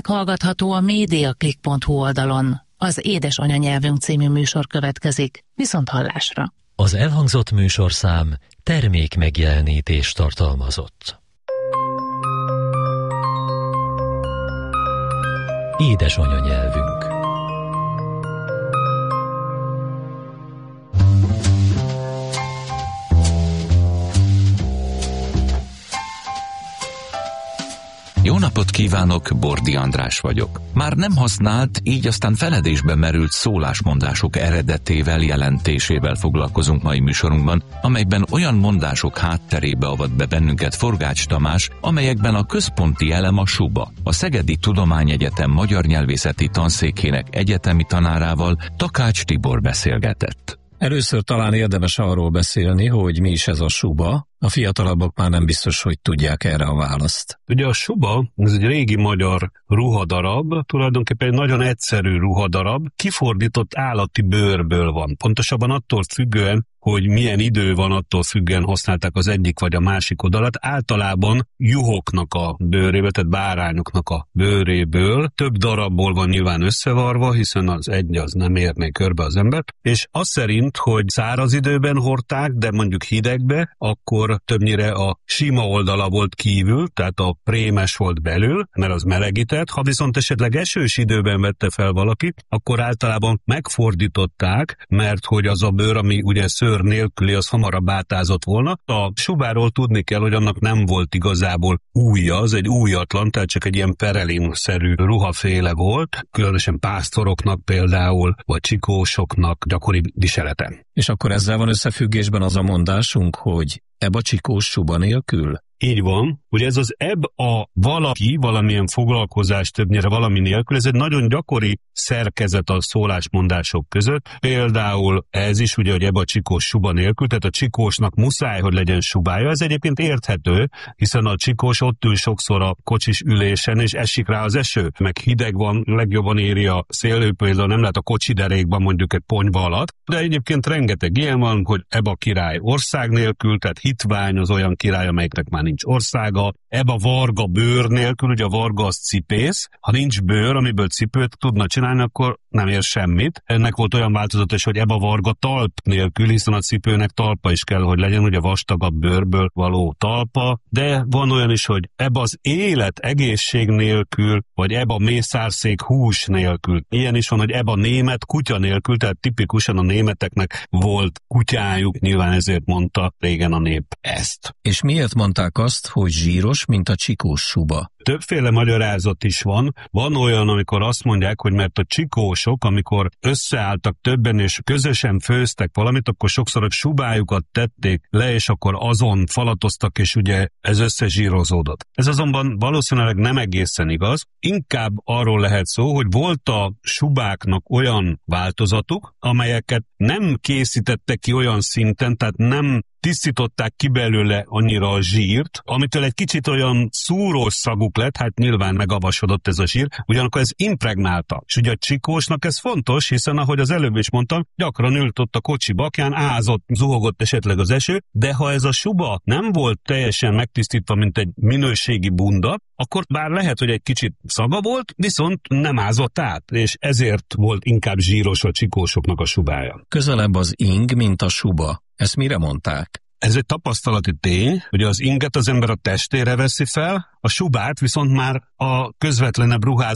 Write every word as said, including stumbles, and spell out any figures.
meghallgatható a mediaclick pont hu oldalon. Az Édes Anyanyelvünk című műsor következik. Viszont hallásra! Az elhangzott műsorszám termék megjelenítést tartalmazott. Édes anyanyelvünk. Jó napot kívánok, Bordi András vagyok. Már nem használt, így aztán feledésbe merült szólásmondások eredetével, jelentésével foglalkozunk mai műsorunkban, amelyben olyan mondások hátterébe avat be bennünket Forgács Tamás, amelyekben a központi elem a suba. A Szegedi Tudományegyetem magyar nyelvészeti tanszékének egyetemi tanárával, Takács Tibor beszélgetett. Először talán érdemes arról beszélni, hogy mi is ez a suba. A fiatalabbak már nem biztos, hogy tudják erre a választ. Ugye a suba, ez egy régi magyar ruhadarab, tulajdonképpen egy nagyon egyszerű ruhadarab, kifordított állati bőrből van. Pontosabban attól függően, hogy milyen idő van, attól függően használták az egyik vagy a másik oldalat. Általában juhoknak a bőréből, tehát bárányoknak a bőréből, több darabból van nyilván összevarva, hiszen az egy az nem érné körbe az embert, és az szerint, hogy száraz időben hordták, de mondjuk hidegbe, akkor többnyire a sima oldala volt kívül, tehát a prémes volt belül, mert az melegített. Ha viszont esetleg esős időben vette fel valaki, akkor általában megfordították, mert hogy az a bőr, ami ugye szőr nélküli, az hamarabb átázott volna. A subáról tudni kell, hogy annak nem volt igazából újja, az egy újatlan, tehát csak egy ilyen perelin-szerű ruhaféle volt, különösen pásztoroknak például, vagy csikósoknak gyakori viselete. És akkor ezzel van összefüggésben az a mondásunk, hogy ebb a csikós suba nélkül? Így van. Ugye ez az ebb a valaki, valamilyen foglalkozás többnyire valami nélkül, ez egy nagyon gyakori szerkezet a szólásmondások között. Például ez is ugye, hogy ebb a csikós suba nélkül, tehát a csikósnak muszáj, hogy legyen subája. Ez egyébként érthető, hiszen a csikós ott ül sokszor a kocsis ülésen, és esik rá az eső. Meg hideg van, legjobban éri a szél, például nem lehet a kocsiderékban mondjuk egy ponyva alatt. De egyébként rengeteg ilyen van, hogy ebb a király ország nélkül, tehát hitvány az olyan király, amelyiknek már nincs országa. Ebb a varga bőr nélkül, ugye a varga az cipész. Ha nincs bőr, amiből cipőt tudna csinálni, akkor nem ér semmit. Ennek volt olyan változata is, hogy ebb a varga talp nélkül, hiszen a cipőnek talpa is kell, hogy legyen, ugye vastagabb bőrből való talpa. De van olyan is, hogy ebb az élet egészség nélkül, vagy ebb a mészárszék hús nélkül. Ilyen is van, hogy ebb a német kutya nélkül, tehát tipikusan a németeknek volt kutyájuk, nyilván ezért mondta régen a nép ezt. És miért mondták azt, hogy zsíros, mint a csikós suba? Többféle magyarázat is van. Van olyan, amikor azt mondják, hogy mert a csikósok, amikor összeálltak többen és közösen főztek valamit, akkor sokszor a subájukat tették le, és akkor azon falatoztak, és ugye ez összezsírozódott. Ez azonban valószínűleg nem egészen igaz. Inkább arról lehet szó, hogy volt a subáknak olyan változatuk, amelyeket nem készítettek ki olyan szinten, tehát nem tisztították ki belőle annyira a zsírt, amitől egy kicsit olyan szúrós szaguk lett, hát nyilván megavasodott ez a zsír, ugyanakkor ez impregnálta. És ugye a csikósnak ez fontos, hiszen ahogy az előbb is mondtam, gyakran ült ott a kocsi bakján, ázott, zuhogott esetleg az eső, de ha ez a suba nem volt teljesen megtisztítva, mint egy minőségi bunda, akkor bár lehet, hogy egy kicsit szaga volt, viszont nem ázott át, és ezért volt inkább zsíros a csikósoknak a subája. Közelebb az ing, mint a suba. Ezt mire mondták? Ez egy tapasztalati tény, hogy az inget az ember a testére veszi fel, a subát viszont már a közvetlenebb ruházat